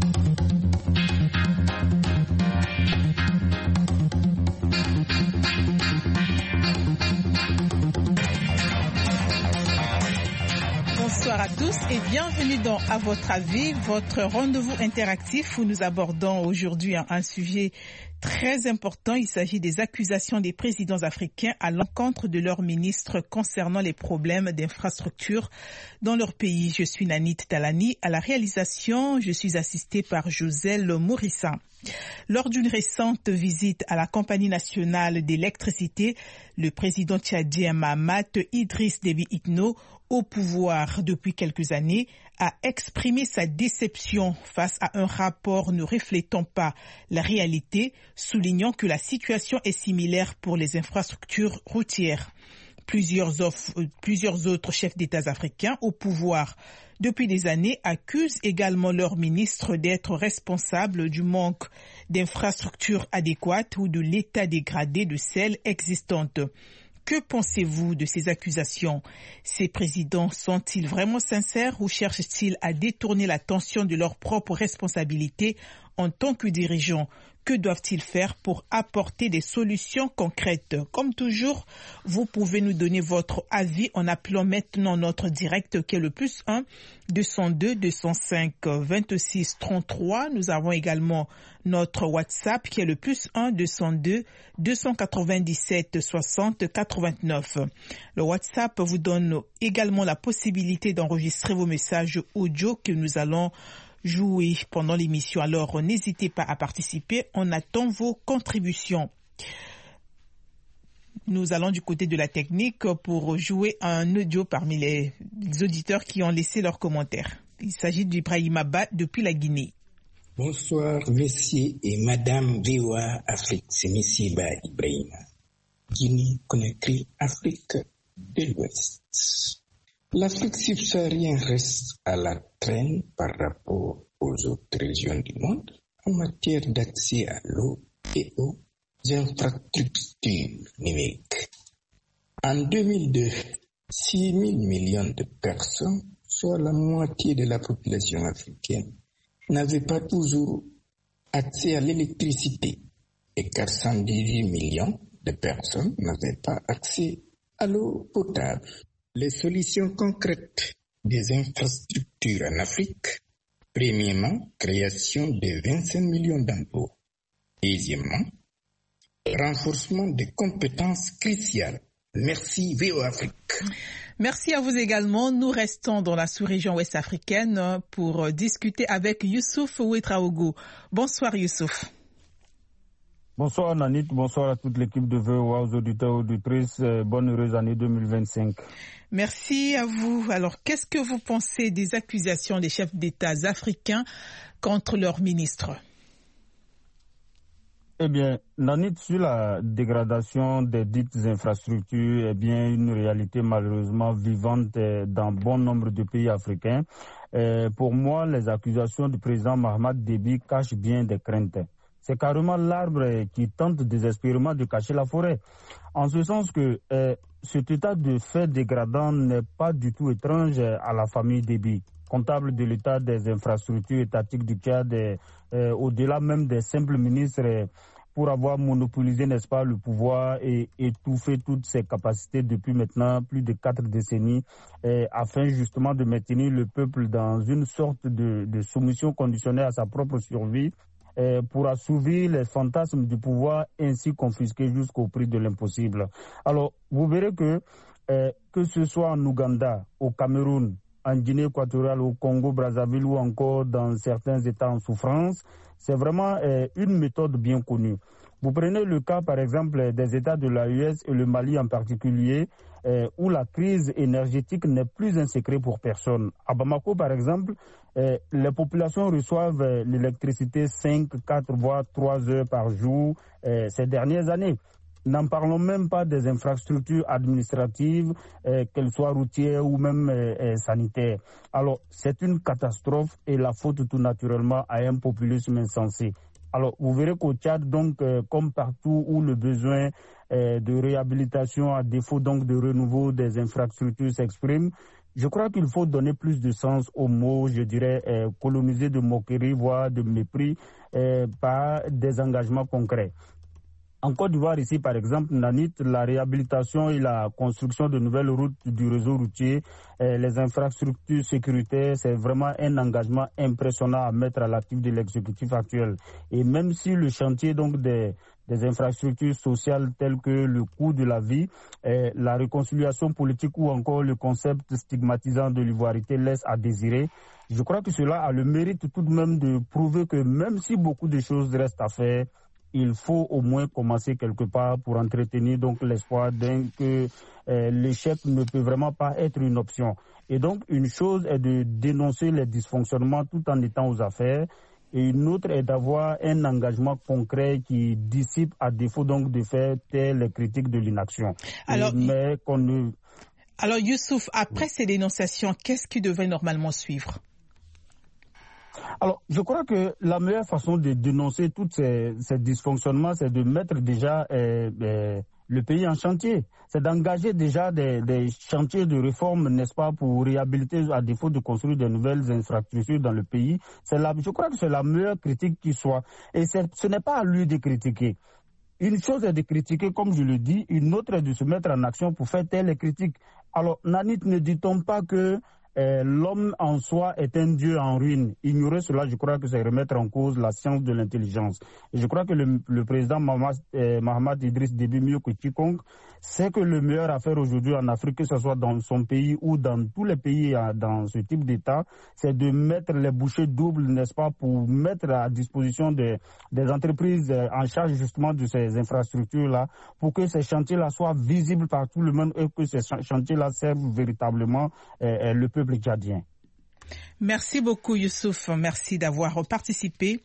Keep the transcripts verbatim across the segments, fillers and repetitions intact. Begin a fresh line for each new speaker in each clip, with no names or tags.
Bonsoir à tous et bienvenue dans À votre avis, votre rendez-vous interactif où nous abordons aujourd'hui un, un sujet très important. Il s'agit des accusations des présidents africains à l'encontre de leurs ministres concernant les problèmes d'infrastructure dans leur pays. Je suis Nanit Talani. À la réalisation, je suis assistée par Joselle Morissa. Lors d'une récente visite à la Compagnie nationale d'électricité, le président tchadien Mahamat Idriss Déby Itno, au pouvoir depuis quelques années, a exprimé sa déception face à un rapport ne reflétant pas la réalité, soulignant que la situation est similaire pour les infrastructures routières. Plusieurs, offres, plusieurs autres chefs d'État africains au pouvoir depuis des années accusent également leurs ministres d'être responsables du manque d'infrastructures adéquates ou de l'état dégradé de celles existantes. Que pensez-vous de ces accusations? Ces présidents sont-ils vraiment sincères ou cherchent-ils à détourner l'attention de leurs propres responsabilités en tant que dirigeants? Que doivent-ils faire pour apporter des solutions concrètes? Comme toujours, vous pouvez nous donner votre avis en appelant maintenant notre direct qui est le plus un deux zéro deux deux zéro cinq vingt-six trente-trois. Nous avons également notre WhatsApp qui est le plus un deux zéro deux deux cent quatre-vingt-dix-sept soixante quatre-vingt-neuf. Le WhatsApp vous donne également la possibilité d'enregistrer vos messages audio que nous allons jouer pendant l'émission. Alors, n'hésitez pas à participer. On attend vos contributions. Nous allons du côté de la technique pour jouer un audio parmi les auditeurs qui ont laissé leurs commentaires. Il s'agit d'Ibrahim Abba depuis la Guinée.
Bonsoir, messieurs et madame V O A Afrique. C'est monsieur Ba Ibrahim. Guinée, Conakry, Afrique de l'Ouest. L'Afrique subsaharienne reste à la traîne par rapport aux autres régions du monde en matière d'accès à l'eau et aux infrastructures numériques. En deux mille deux, six mille millions de personnes, soit la moitié de la population africaine, n'avaient pas toujours accès à l'électricité et quatre cent dix-huit millions de personnes n'avaient pas accès à l'eau potable. Les solutions concrètes des infrastructures en Afrique. Premièrement, création de vingt-cinq millions d'emplois. Deuxièmement, renforcement des compétences cruciales. Merci V O A Afrique.
Merci à vous également. Nous restons dans la sous-région ouest africaine pour discuter avec Youssouf Ouetraogo. Bonsoir Youssouf.
Bonsoir Nanit, bonsoir à toute l'équipe de V O A, aux auditeurs et auditrices. Bonne heureuse année deux mille vingt-cinq.
Merci à vous. Alors, qu'est-ce que vous pensez des accusations des chefs d'État africains contre leurs ministres?
Eh bien, Nanit, sur la dégradation des dites infrastructures, eh bien, une réalité malheureusement vivante dans bon nombre de pays africains. Et pour moi, les accusations du président Mahamat Déby cachent bien des craintes. C'est carrément l'arbre qui tente désespérément de cacher la forêt. En ce sens que euh, cet état de fait dégradant n'est pas du tout étrange à la famille Déby. Comptable de l'état des infrastructures étatiques du Tchad, euh, au-delà même des simples ministres, euh, pour avoir monopolisé, n'est-ce pas, le pouvoir et étouffé toutes ses capacités depuis maintenant plus de quatre décennies, euh, afin justement de maintenir le peuple dans une sorte de, de soumission conditionnée à sa propre survie, pour assouvir les fantasmes du pouvoir ainsi confisqués jusqu'au prix de l'impossible. Alors, vous verrez que, euh, que ce soit en Ouganda, au Cameroun, en Guinée équatoriale, au Congo, Brazzaville ou encore dans certains États en souffrance, c'est vraiment euh, une méthode bien connue. Vous prenez le cas, par exemple, des États de l'A E S et le Mali en particulier, euh, où la crise énergétique n'est plus un secret pour personne. À Bamako, par exemple, euh, les populations reçoivent euh, l'électricité cinq, quatre, voire trois heures par jour euh, ces dernières années. N'en parlons même pas des infrastructures administratives, euh, qu'elles soient routières ou même euh, euh, sanitaires. Alors, c'est une catastrophe et la faute tout naturellement à un populisme insensé. Alors, vous verrez qu'au Tchad, donc, euh, comme partout où le besoin euh, de réhabilitation, à défaut donc de renouveau des infrastructures s'exprime, Je crois qu'il faut donner plus de sens aux mots, je dirais, euh, colonisés de moquerie, voire de mépris, euh, par des engagements concrets. En Côte d'Ivoire, ici, par exemple, Nanit, la réhabilitation et la construction de nouvelles routes du réseau routier, euh, les infrastructures sécuritaires, c'est vraiment un engagement impressionnant à mettre à l'actif de l'exécutif actuel. Et même si le chantier donc des, des infrastructures sociales telles que le coût de la vie, euh, la réconciliation politique ou encore le concept stigmatisant de l'ivoirité laisse à désirer, je crois que cela a le mérite tout de même de prouver que même si beaucoup de choses restent à faire, il faut au moins commencer quelque part pour entretenir donc l'espoir d'un que euh, l'échec ne peut vraiment pas être une option. Et donc une chose est de dénoncer les dysfonctionnements tout en étant aux affaires, et une autre est d'avoir un engagement concret qui dissipe à défaut donc de faire taire les critiques de l'inaction.
Alors,
et, mais qu'on ne...
Alors Youssouf, après oui. ces dénonciations, qu'est-ce qui devrait normalement suivre ?
Alors, je crois que la meilleure façon de dénoncer tous ces, ces dysfonctionnements, c'est de mettre déjà euh, euh, le pays en chantier. C'est d'engager déjà des, des chantiers de réforme, n'est-ce pas, pour réhabiliter, à défaut de construire de nouvelles infrastructures dans le pays. C'est la, je crois que c'est la meilleure critique qui soit. Et ce n'est pas à lui de critiquer. Une chose est de critiquer, comme je le dis, une autre est de se mettre en action pour faire taire les critiques. Alors, Nanit, ne dit-on pas que Euh, l'homme en soi est un dieu en ruine. Ignorer cela, je crois que c'est remettre en cause la science de l'intelligence. Et je crois que le, le président Mahamat, euh, Mahamat Idriss Déby, mieux que quiconque, sait que le meilleur à faire aujourd'hui en Afrique, que ce soit dans son pays ou dans tous les pays euh, dans ce type d'État, c'est de mettre les bouchées doubles, n'est-ce pas, pour mettre à disposition des, des entreprises euh, en charge justement de ces infrastructures-là, pour que ces chantiers-là soient visibles par tout le monde et que ces chantiers-là servent véritablement euh, le peuple tchadien.
Merci beaucoup Youssouf, merci d'avoir participé.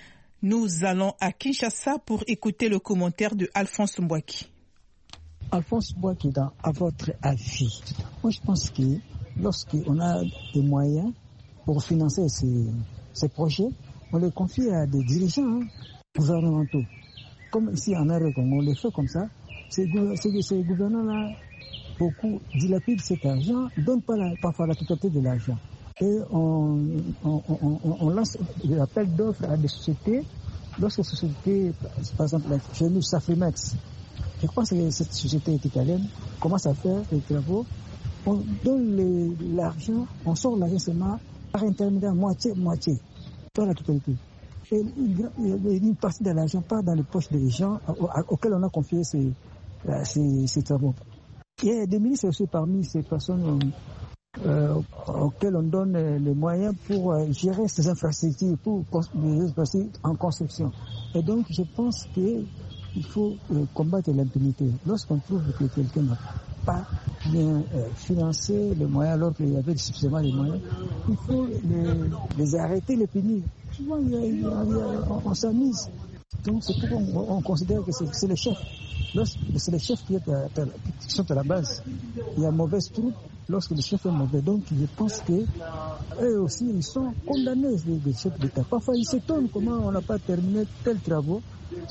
Nous allons à Kinshasa pour écouter le commentaire de Alphonse Mbouaki.
Alphonse Mbouaki, dans, à votre avis, moi je pense que lorsqu'on a des moyens pour financer ces, ces projets, on les confie à des dirigeants hein, gouvernementaux. Comme ici en R Congo, on les fait comme ça. Ces, ces, ces gouvernants-là, beaucoup dilapident cet argent, ne donnent pas la, parfois la totalité de l'argent. Et on, on, on, on lance des appels d'offres à des sociétés. Lorsque ces sociétés, par exemple, chez nous, Safrimex, je pense que cette société est italienne, commence à faire des travaux. On donne les, l'argent, on sort l'argent seulement par intermédiaire, moitié-moitié, pas la totalité. Et une, une partie de l'argent part dans les poches des gens auxquels on a confié ces, ces, ces travaux. Il y a des ministres aussi parmi ces personnes euh, auxquelles on donne les moyens pour euh, gérer ces infrastructures, pour les infrastructures en construction. Et donc, je pense qu'il faut euh, combattre l'impunité. Lorsqu'on trouve que quelqu'un n'a pas bien euh, financé les moyens, alors qu'il y avait suffisamment de moyens, il faut les, les arrêter, les punir. Souvent, il y a, il y a, il y a, on, on s'amuse. Donc, c'est pourquoi on, on considère que c'est, c'est les chefs. Lorsque c'est les chefs qui, est à, qui sont à la base. Il y a mauvaise troupe lorsque le chef est mauvais. Donc je pense que eux aussi ils sont condamnés, les chefs d'État. Parfois ils s'étonnent comment on n'a pas terminé tels travaux.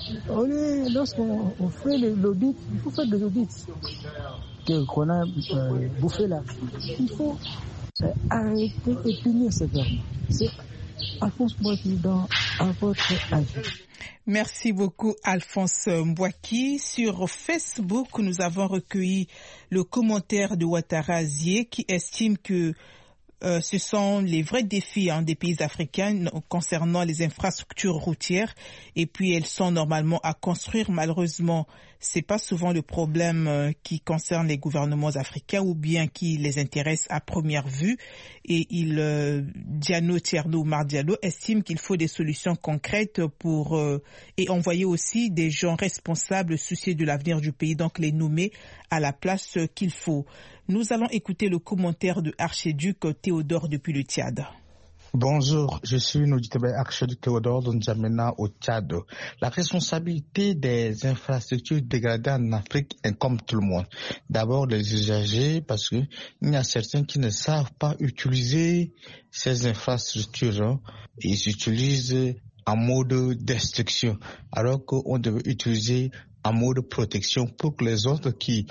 On lorsqu'on on fait l'audit, il faut faire des audits que, qu'on a euh, bouffé là. Il faut euh, arrêter et punir ces verbes. C'est Alphonse Mbouaki dans à votre avis.
Merci beaucoup Alphonse Mbouaki. Sur Facebook, nous avons recueilli le commentaire de Ouattara Azié qui estime que euh, ce sont les vrais défis hein, des pays africains concernant les infrastructures routières et puis elles sont normalement à construire. Malheureusement, c'est pas souvent le problème euh, qui concerne les gouvernements africains ou bien qui les intéresse à première vue. Et il, euh, Diano Thierno Oumar Diallo estime qu'il faut des solutions concrètes pour euh, et envoyer aussi des gens responsables soucieux de l'avenir du pays, donc les nommer à la place qu'il faut. Nous allons écouter le commentaire de Archiduc Théodore depuis le Tchad.
Bonjour, je suis Noditebe Archiduc Théodore de N'Djamena au Tchad. La responsabilité des infrastructures dégradées en Afrique incombe tout le monde. D'abord les usagers, parce que il y a certains qui ne savent pas utiliser ces infrastructures. Hein. Ils utilisent en mode destruction, alors qu'on devait utiliser en mode protection pour que les autres qui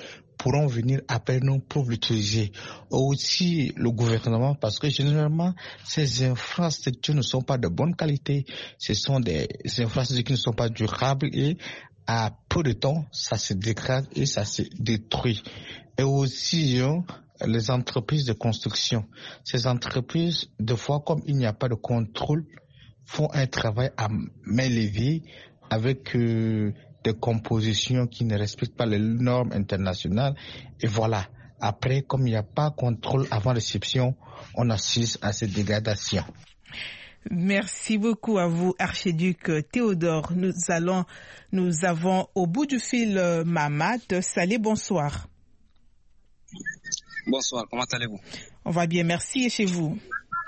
pourront venir après nous pour l'utiliser. Aussi le gouvernement, parce que généralement, ces infrastructures ne sont pas de bonne qualité. Ce sont des infrastructures qui ne sont pas durables et à peu de temps, ça se dégrade et ça se détruit. Et aussi, hein, les entreprises de construction. Ces entreprises, de fois, comme il n'y a pas de contrôle, font un travail à main levée avec euh, des compositions qui ne respectent pas les normes internationales. Et voilà, après, comme il n'y a pas de contrôle avant réception, on assiste à cette dégradation.
Merci beaucoup à vous, archiduc Théodore. Nous allons, nous avons au bout du fil Mamad Saleh. Bonsoir.
Bonsoir, comment allez-vous?
On va bien, merci. Et chez vous?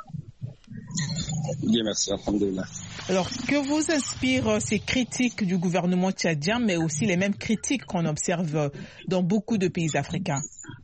Bien, merci, alhamdoulilah.
Alors, que vous inspirent ces critiques du gouvernement tchadien, mais aussi les mêmes critiques qu'on observe dans beaucoup de pays africains?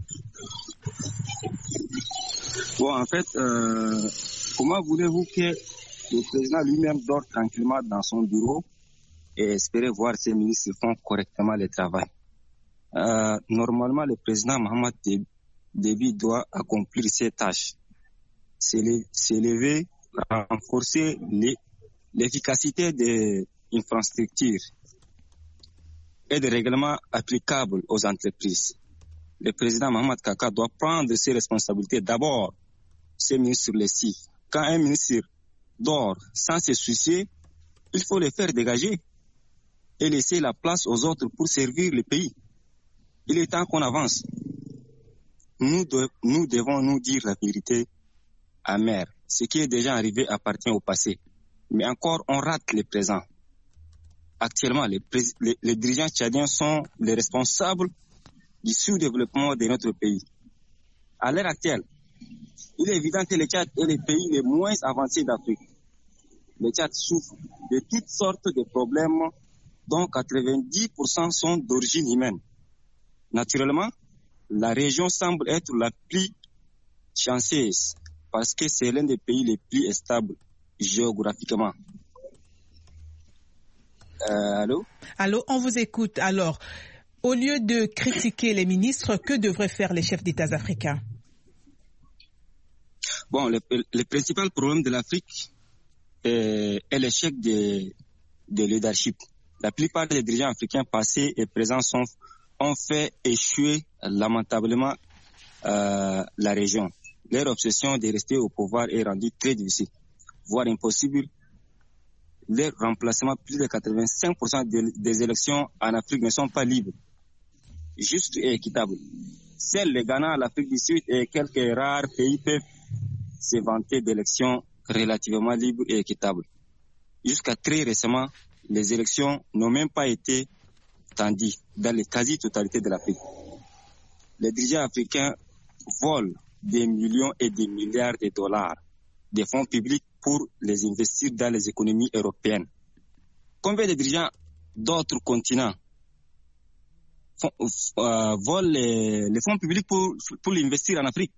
Bon, en fait, euh, comment voulez-vous que le président lui-même dort tranquillement dans son bureau et espérer voir ses ministres font correctement le travail? Euh, normalement, le président Mohamed Déby doit accomplir ses tâches, s'élever, renforcer l'efficacité des infrastructures et des règlements applicables aux entreprises. Le président Mohamed Kaka doit prendre ses responsabilités. D'abord, ses ministres sur les sites. Quand un ministre dort sans se soucier, il faut les faire dégager et laisser la place aux autres pour servir le pays. Il est temps qu'on avance. Nous, de, nous devons nous dire la vérité amère. Ce qui est déjà arrivé appartient au passé. Mais encore, on rate le présent. Actuellement, les, les, les dirigeants tchadiens sont les responsables du sous-développement de notre pays. À l'heure actuelle, il est évident que le Tchad est le pays le moins avancé d'Afrique. Le Tchad souffre de toutes sortes de problèmes dont quatre-vingt-dix pour cent sont d'origine humaine. Naturellement, la région semble être la plus chanceuse parce que c'est l'un des pays les plus stables géographiquement. Euh, allô?
Allô, on vous écoute. Alors, au lieu de critiquer les ministres, que devraient faire les chefs d'État africains?
Bon, le, le principal problème de l'Afrique est, est l'échec de, de leadership. La plupart des dirigeants africains passés et présents sont, ont fait échouer lamentablement euh, la région. Leur obsession de rester au pouvoir est rendue très difficile, voire impossible. Leur remplacement, plus de quatre-vingt-cinq pour cent de, des élections en Afrique ne sont pas libres, justes et équitables. Seuls le Ghana, l'Afrique du Sud et quelques rares pays peuvent se vanter d'élections relativement libres et équitables. Jusqu'à très récemment, les élections n'ont même pas été tendues dans la quasi-totalité de l'Afrique. Les dirigeants africains volent des millions et des milliards de dollars des fonds publics pour les investir dans les économies européennes. Combien de dirigeants d'autres continents font, euh, volent les, les fonds publics pour, pour l'investir en Afrique?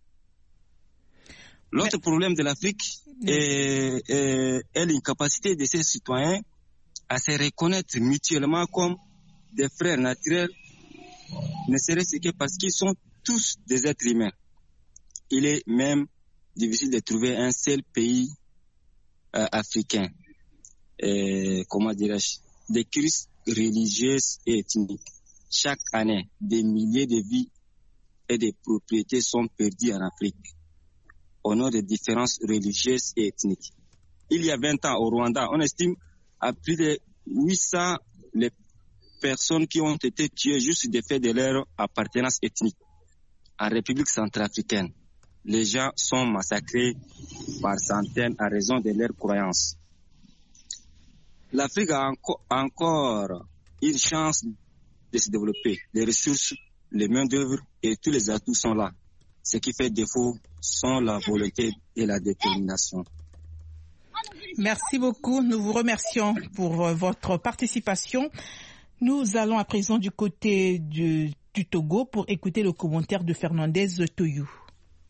L'autre Mais... problème de l'Afrique est, est, est l'incapacité de ses citoyens à se reconnaître mutuellement comme des frères naturels, ne serait-ce que parce qu'ils sont tous des êtres humains. Il est même difficile de trouver un seul pays euh, africain, et, comment dirais-je, des crises religieuses et ethniques. Chaque année, des milliers de vies et de propriétés sont perdues en Afrique au nom de différences religieuses et ethniques. Il y a vingt ans, au Rwanda, on estime à plus de huit cents les personnes qui ont été tuées juste du fait de leur appartenance ethnique. En République centrafricaine, les gens sont massacrés par centaines à raison de leurs croyances. L'Afrique a enco- encore une chance de se développer. Les ressources, les main-d'œuvre et tous les atouts sont là. Ce qui fait défaut sont la volonté et la détermination.
Merci beaucoup. Nous vous remercions pour euh, votre participation. Nous allons à présent du côté du, du Togo pour écouter le commentaire de Fernandez Toyou.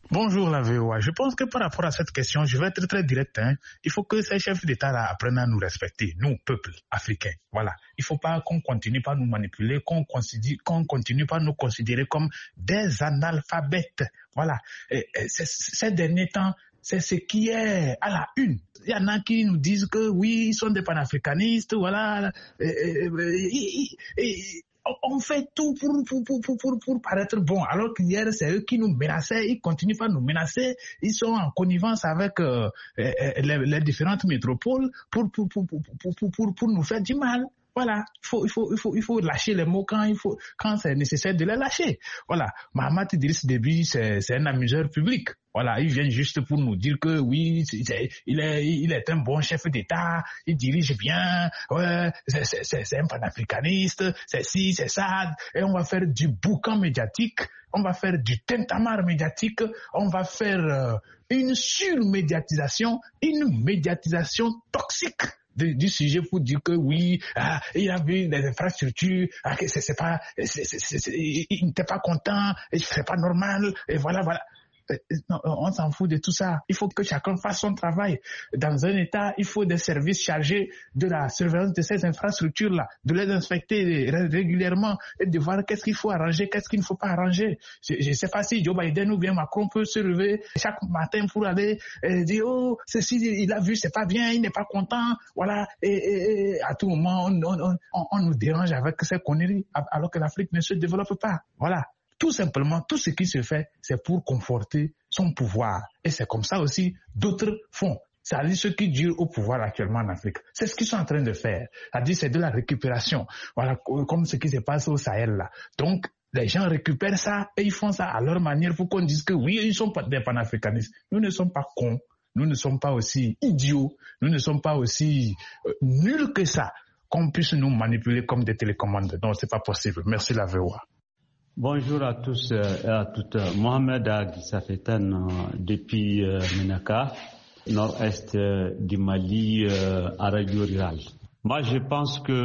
Bonjour la V O A. Je pense que par rapport à cette question, je vais être très direct. Hein. Il faut que ces chefs d'État-là apprennent à nous respecter, nous, peuple africain. Voilà. Il ne faut pas qu'on continue par nous manipuler, qu'on continue, qu'on continue par nous considérer comme des analphabètes. Voilà. Et, et ces derniers temps, c'est ce qui est à la une. Il y en a qui nous disent que oui, ils sont des panafricanistes, voilà. Et, et, et, et, on fait tout pour, pour, pour, pour, pour, pour paraître bon, alors qu'hier, c'est eux qui nous menaçaient, ils continuent par nous menacer, ils sont en connivence avec euh, les, les différentes métropoles pour, pour, pour, pour, pour, pour, pour, pour nous faire du mal. Voilà, il faut, il faut, il faut, il faut lâcher les mots quand il faut, quand c'est nécessaire de les lâcher. Voilà, Mahamat Idriss Déby, c'est, c'est un amuseur public. Voilà, il vient juste pour nous dire que oui, c'est, il est, il est un bon chef d'État, il dirige bien, ouais, c'est, c'est, c'est, c'est un panafricaniste, c'est ci, c'est ça, et on va faire du boucan médiatique, on va faire du tintamarre médiatique, on va faire euh, une surmédiatisation, une médiatisation toxique. Du, du sujet pour dire que oui, ah, il a vu des infrastructures, ah, que c'est, c'est pas, c'est, c'est, c'est, c'est, il n'était pas content, et c'est pas normal, et voilà, voilà. Non, on s'en fout de tout ça. Il faut que chacun fasse son travail. Dans un État, il faut des services chargés de la surveillance de ces infrastructures-là, de les inspecter régulièrement et de voir qu'est-ce qu'il faut arranger, qu'est-ce qu'il ne faut pas arranger. Je ne sais pas si Joe Biden ou bien Macron peut se lever chaque matin pour aller et dire oh, ceci, il a vu, c'est pas bien, il n'est pas content, voilà. Et, et, et à tout moment, on, on, on, on nous dérange avec ces conneries alors que l'Afrique ne se développe pas. Voilà. Tout simplement, tout ce qui se fait, c'est pour conforter son pouvoir. Et c'est comme ça aussi, d'autres font. C'est-à-dire ceux qui durent au pouvoir actuellement en Afrique. C'est ce qu'ils sont en train de faire. C'est-à-dire c'est de la récupération. Voilà, comme ce qui se passe au Sahel là. Donc, les gens récupèrent ça et ils font ça à leur manière pour qu'on dise que oui, ils ne sont pas des panafricanistes. Nous ne sommes pas cons. Nous ne sommes pas aussi idiots. Nous ne sommes pas aussi euh, nuls que ça. Qu'on puisse nous manipuler comme des télécommandes. Non, c'est pas possible. Merci la V O A.
Bonjour à tous et à toutes. Mohamed Agissa Fetan depuis euh, Menaka, nord-est euh, du Mali, euh, à Radio Rural. Moi, je pense que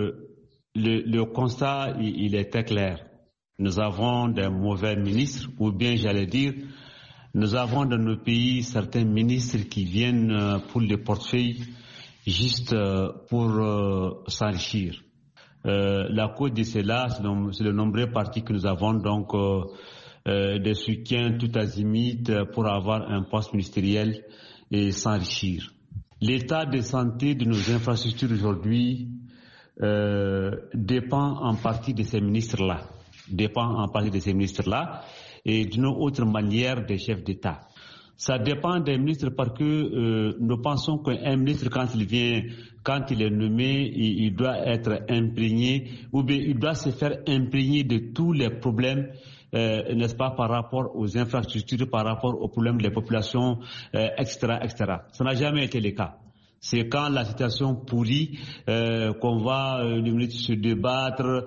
le, le constat, il, il est très clair. Nous avons des mauvais ministres, ou bien j'allais dire, nous avons dans nos pays certains ministres qui viennent euh, pour le portefeuille juste euh, pour euh, s'enrichir. Euh, la cause de cela, c'est le, c'est le nombreux partis que nous avons, donc euh, euh, des soutiens tout azimut pour avoir un poste ministériel et s'enrichir. L'état de santé de nos infrastructures aujourd'hui euh, dépend en partie de ces ministres-là, dépend en partie de ces ministres-là et d'une autre manière des chefs d'État. Ça dépend des ministres parce que euh, nous pensons qu'un ministre, quand il vient, quand il est nommé, il, il doit être imprégné, ou bien il doit se faire imprégner de tous les problèmes, euh, n'est-ce pas, par rapport aux infrastructures, par rapport aux problèmes des populations, euh, et cetera, et cetera. Ça n'a jamais été le cas. C'est quand la situation pourrit euh, qu'on va euh, le ministre se débattre,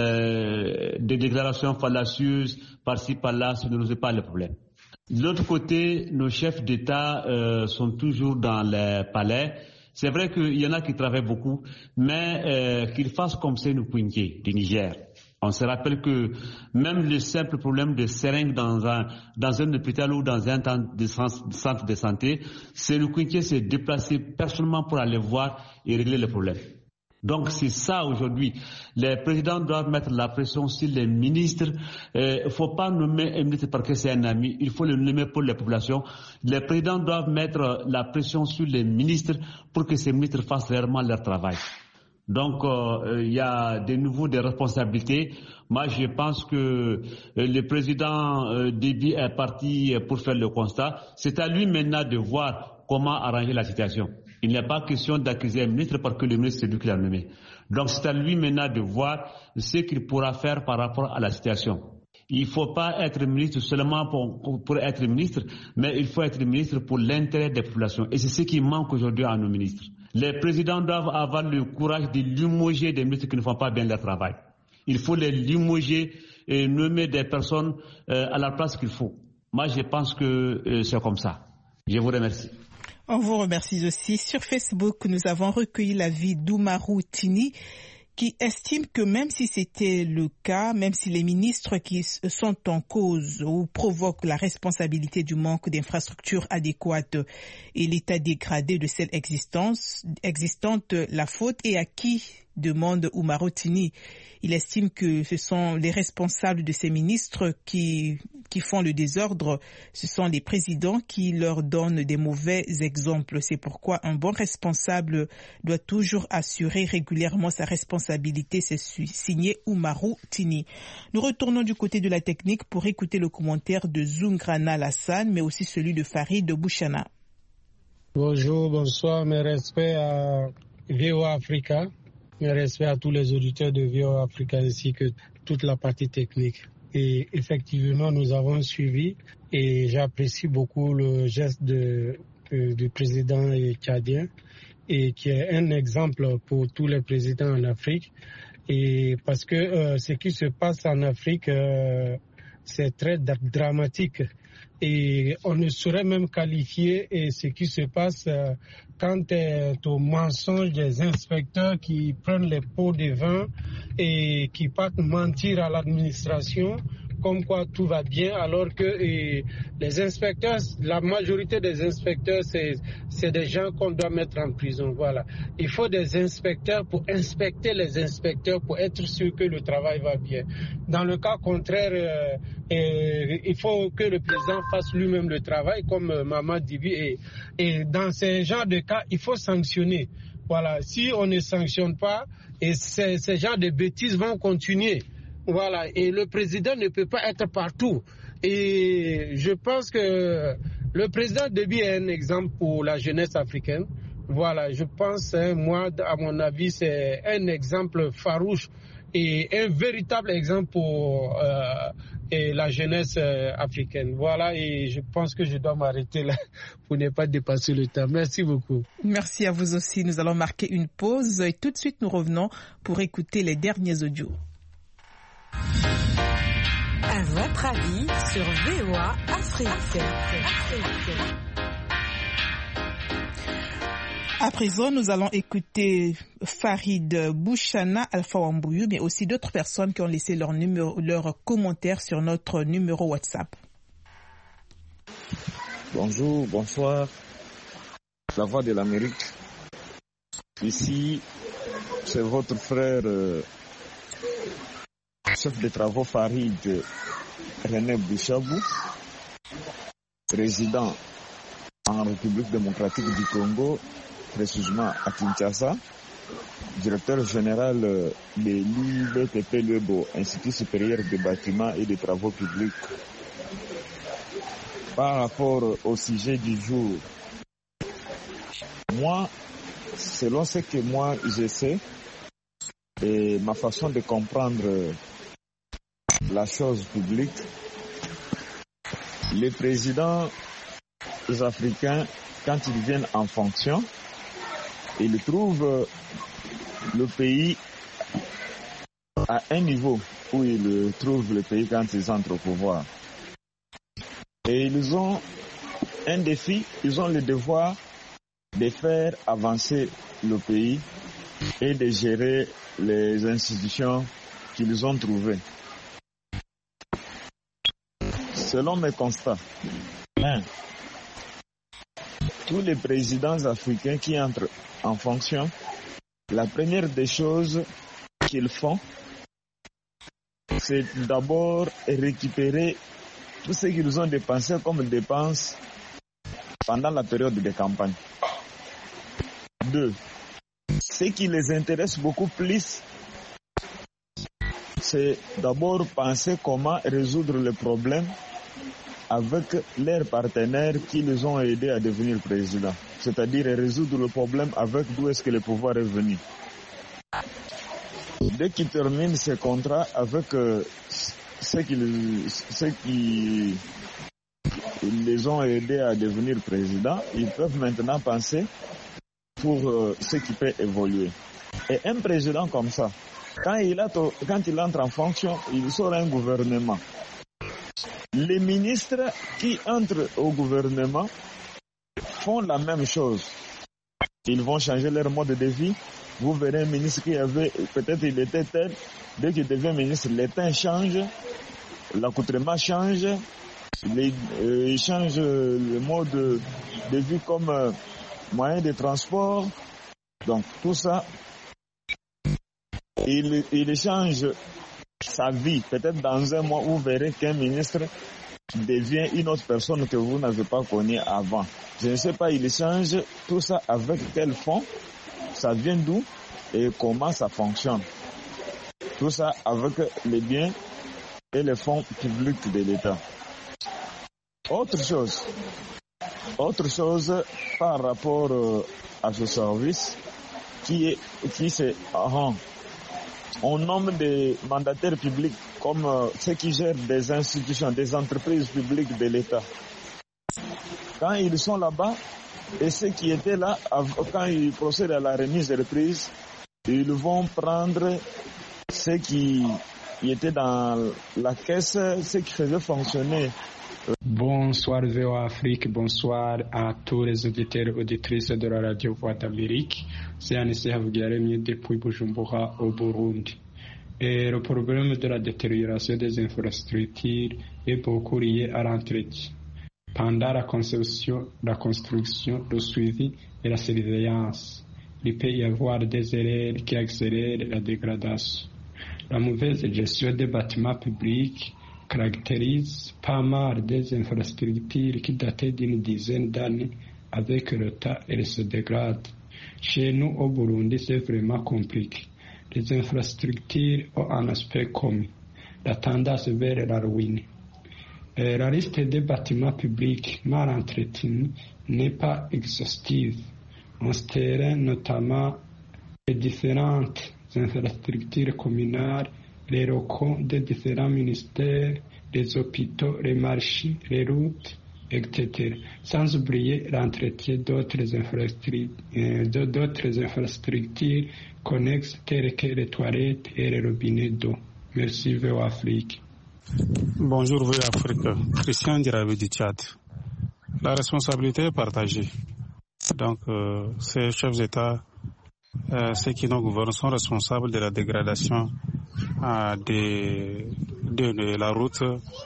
euh, des déclarations fallacieuses par-ci par-là, ça ne résout pas le problème. De l'autre côté, nos chefs d'État euh, sont toujours dans les palais. C'est vrai qu'il y en a qui travaillent beaucoup, mais euh, qu'ils fassent comme c'est nous Kouinké du Niger. On se rappelle que même le simple problème de seringue dans un dans un hôpital ou dans un centre de santé, c'est nous Kouinké s'est déplacé personnellement pour aller voir et régler le problème. Donc c'est ça aujourd'hui. Les présidents doivent mettre la pression sur les ministres. Il euh, ne faut pas nommer un ministre parce que c'est un ami. Il faut le nommer pour les populations. Les présidents doivent mettre la pression sur les ministres pour que ces ministres fassent réellement leur travail. Donc euh, il y a de nouveau des responsabilités. Moi je pense que euh, le président euh, Déby est parti pour faire le constat. C'est à lui maintenant de voir comment arranger la situation. Il n'est pas question d'accuser un ministre parce que le ministre c'est lui qui l'a nommé. Donc c'est à lui maintenant de voir ce qu'il pourra faire par rapport à la situation. Il ne faut pas être ministre seulement pour, pour être ministre, mais il faut être ministre pour l'intérêt des populations. Et c'est ce qui manque aujourd'hui à nos ministres. Les présidents doivent avoir le courage de limoger des ministres qui ne font pas bien leur travail. Il faut les limoger et nommer des personnes euh, à la place qu'il faut. Moi je pense que euh, c'est comme ça. Je vous remercie.
On vous remercie aussi. Sur Facebook, nous avons recueilli l'avis d'Oumarou Tini qui estime que même si c'était le cas, même si les ministres qui sont en cause ou provoquent la responsabilité du manque d'infrastructures adéquates et l'état dégradé de celles existantes, la faute est à qui, demande Oumarou Tini. Il estime que ce sont les responsables de ces ministres qui, qui font le désordre. Ce sont les présidents qui leur donnent des mauvais exemples. C'est pourquoi un bon responsable doit toujours assurer régulièrement sa responsabilité. C'est signé Oumarou Tini. Nous retournons du côté de la technique pour écouter le commentaire de Zungrana Lassane, mais aussi celui de Farid Bouchana.
Bonjour, bonsoir, mes respects à V O A Africa. Mes respects à tous les auditeurs de V O A Africa ainsi que toute la partie technique. Et effectivement, nous avons suivi et j'apprécie beaucoup le geste de, de, du président tchadien et qui est un exemple pour tous les présidents en Afrique. Et parce que euh, ce qui se passe en Afrique, euh, c'est très dramatique. Et on ne saurait même qualifier et ce qui se passe euh, quant au mensonge des inspecteurs qui prennent les pots de vin et qui partent mentir à l'administration comme quoi tout va bien, alors que et, les inspecteurs, la majorité des inspecteurs, c'est, c'est des gens qu'on doit mettre en prison. Voilà. Il faut des inspecteurs pour inspecter les inspecteurs pour être sûr que le travail va bien. Dans le cas contraire, euh, et, il faut que le président fasse lui-même le travail, comme euh, Maman Dibi. Et, et dans ces genres de cas, il faut sanctionner. Voilà. Si on ne sanctionne pas, et ces, ces genres de bêtises vont continuer. Voilà, et le président ne peut pas être partout. Et je pense que le président Déby est un exemple pour la jeunesse africaine. Voilà, je pense, hein, moi, à mon avis, c'est un exemple farouche et un véritable exemple pour euh, et la jeunesse euh, africaine. Voilà, et je pense que je dois m'arrêter là pour ne pas dépasser le temps. Merci beaucoup.
Merci à vous aussi. Nous allons marquer une pause et tout de suite nous revenons pour écouter les derniers audios.
À votre avis sur V O A Afrique.
À présent, nous allons écouter Farid Bouchana, Alpha Wambouyou, mais aussi d'autres personnes qui ont laissé leur numéro, leurs commentaires sur notre numéro WhatsApp.
Bonjour, bonsoir. La Voix de l'Amérique. Ici, c'est votre frère... Euh, chef de travaux Farid René Bouchabou, résident en République démocratique du Congo, précisément à Kinshasa, directeur général de l'I B T P Lebo, Institut supérieur des bâtiments et des travaux publics. Par rapport au sujet du jour, moi, selon ce que moi je sais, et ma façon de comprendre la chose publique, les présidents africains, quand ils viennent en fonction, ils trouvent le pays à un niveau où ils trouvent le pays quand ils entrent au pouvoir. Et ils ont un défi, ils ont le devoir de faire avancer le pays et de gérer les institutions qu'ils ont trouvées. Selon mes constats, un, tous les présidents africains qui entrent en fonction, la première des choses qu'ils font, c'est d'abord récupérer tout ce qu'ils ont dépensé comme dépenses pendant la période de campagne. Deux, ce qui les intéresse beaucoup plus, c'est d'abord penser comment résoudre le problème avec leurs partenaires qui les ont aidés à devenir président. C'est-à-dire résoudre le problème avec d'où est-ce que le pouvoir est venu. Dès qu'ils terminent ces contrats avec euh, ceux, qui, ceux qui les ont aidés à devenir président, ils peuvent maintenant penser pour euh, ce qui peut évoluer. Et un président comme ça, quand il, a to- quand il entre en fonction, il sort un gouvernement. Les ministres qui entrent au gouvernement font la même chose. Ils vont changer leur mode de vie, vous verrez un ministre qui avait, peut-être il était tel, dès qu'il devient ministre, les temps changent, l'accoutrement change, les, euh, il change le mode de, de vie comme euh, moyen de transport. Donc tout ça, il, il change sa vie. Peut-être dans un mois, vous verrez qu'un ministre devient une autre personne que vous n'avez pas connue avant. Je ne sais pas, il change tout ça avec quel fond, ça vient d'où et comment ça fonctionne. Tout ça avec les biens et les fonds publics de l'État. Autre chose, autre chose par rapport à ce service qui est, qui c'est, ah, on nomme des mandataires publics comme euh, ceux qui gèrent des institutions, des entreprises publiques de l'État. Quand ils sont là-bas, et ceux qui étaient là, quand ils procèdent à la remise de reprise, ils vont prendre ceux qui, qui étaient dans la caisse, ceux qui faisaient fonctionner.
Bonsoir V O A Afrique, bonsoir à tous les auditeurs et auditrices de la radio Voix d'Amérique. C'est Anissé Havugiyaremye depuis Bujumbura au Burundi. Et le problème de la détérioration des infrastructures est beaucoup lié à l'entretien. Pendant la conception, la construction, le suivi et la surveillance, il peut y avoir des erreurs qui accélèrent la dégradation. La mauvaise gestion des bâtiments publics caractérise pas mal des infrastructures qui dataient d'une dizaine d'années avec le temps et se dégradent. Chez nous au Burundi, c'est vraiment compliqué. Les infrastructures ont un aspect commun, la tendance vers la ruine. Et la liste des bâtiments publics mal entretenus n'est pas exhaustive. On se terrain notamment les différentes infrastructures communales, les locaux des différents ministères, les hôpitaux, les marchés, les routes, et cetera. Sans oublier l'entretien d'autres infrastructures, euh, d'autres infrastructures connexes telles que les toilettes et les robinets d'eau. Merci V O A Afrique.
Bonjour V O A Afrique, Christian Dirabi du Tchad. La responsabilité est partagée. Donc, euh, ces chefs d'État, euh, ceux qui nous gouvernent, sont responsables de la dégradation euh, de, de, de la route,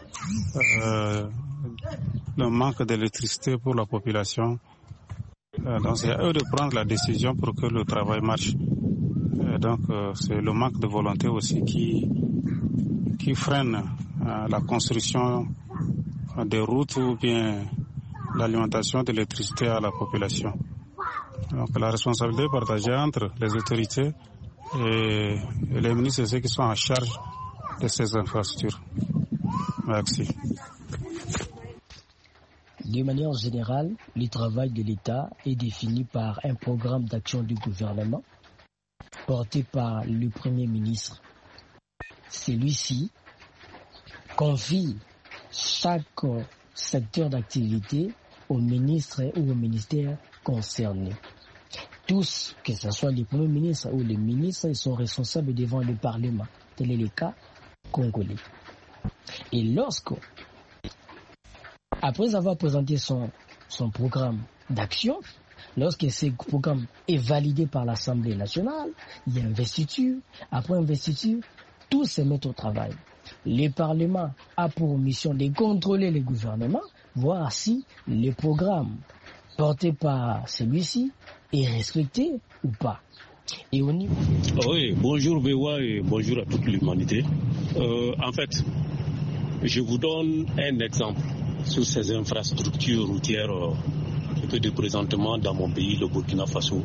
euh, le manque d'électricité pour la population. Euh, donc, c'est à eux de prendre la décision pour que le travail marche. Euh, donc, euh, c'est le manque de volonté aussi qui, qui freine euh, la construction des routes ou bien l'alimentation d'électricité à la population. Donc la responsabilité est partagée entre les autorités et les ministres et ceux qui sont en charge de ces infrastructures. Merci.
De manière générale, le travail de l'État est défini par un programme d'action du gouvernement porté par le Premier ministre. Celui-ci confie chaque secteur d'activité au ministre ou au ministère concerné. Tous, que ce soit les premiers ministres ou les ministres, ils sont responsables devant le Parlement. Tel est le cas congolais. Et lorsque, après avoir présenté son, son programme d'action, lorsque ce programme est validé par l'Assemblée nationale, il y a investiture. Après investiture, tous se mettent au travail. Le Parlement a pour mission de contrôler le gouvernement, voir si le programme porté par celui-ci est respecté ou pas. Et au niveau...
Oui, bonjour V O A et bonjour à toute l'humanité. Euh, en fait, je vous donne un exemple sur ces infrastructures routières euh, que de présentement dans mon pays, le Burkina Faso.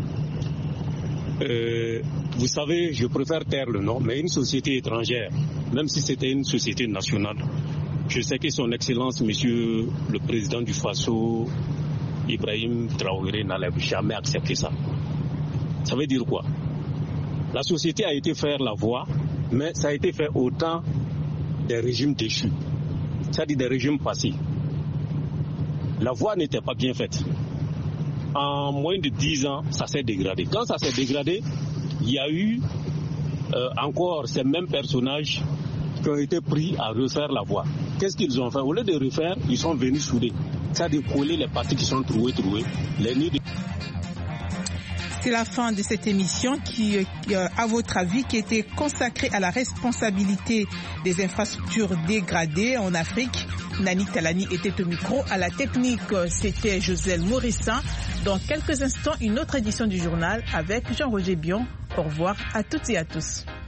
Euh, vous savez, je préfère taire le nom, mais une société étrangère, même si c'était une société nationale, je sais que son Excellence, Monsieur le Président du Faso, Ibrahim Traoré, n'allait jamais accepter ça. Ça veut dire quoi? La société a été faire la voie, mais ça a été fait au temps des régimes déchus, c'est-à-dire des régimes passés. La voie n'était pas bien faite. En moins de dix ans, ça s'est dégradé. Quand ça s'est dégradé, il y a eu euh, encore ces mêmes personnages qui ont été pris à refaire la voie. Qu'est-ce qu'ils ont fait? Au lieu de refaire, ils sont venus souder. C'est-à-dire coller les parties qui sont trouées, trouées, les nids de...
C'est la fin de cette émission qui, à votre avis, qui était consacrée à la responsabilité des infrastructures dégradées en Afrique. Nani Talani était au micro. À la technique, c'était Joselle Morissin. Dans quelques instants, une autre édition du journal avec Jean-Roger Bion. Au revoir à toutes et à tous.